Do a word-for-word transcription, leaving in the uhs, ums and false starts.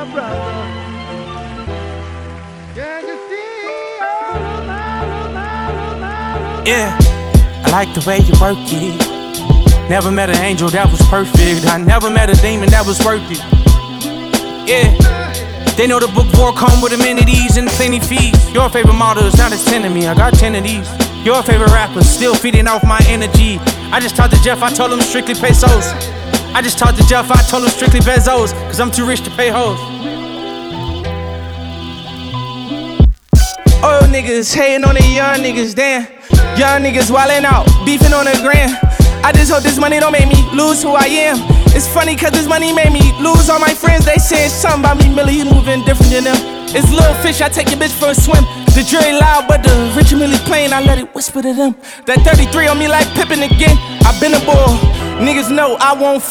my brother. Can you see all of my, of my, of my, of my? Yeah, I like the way you work it. Never met an angel that was perfect. I never met a demon that was worth it. Yeah, they know the book war come with amenities and plenty fees. Your favorite model is not as ten to me, I got ten of these. Your favorite rapper still feeding off my energy. I just talked to Jeff, I told him strictly pesos. I just talked to Jeff, I told him strictly Bezos, cause I'm too rich to pay hoes. Old niggas hating on the young niggas, damn. Young niggas wildin' out, beefing on the gram. I just hope this money don't make me lose who I am. It's funny cause this money made me lose all my friends. They saying something about me, Millie, he moving different than them. It's little fish, I take your bitch for a swim. The jury loud, but the rich and Millie plain, I let it whisper to them. That thirty-three on me like Pippin again. I been a bull, niggas know I won't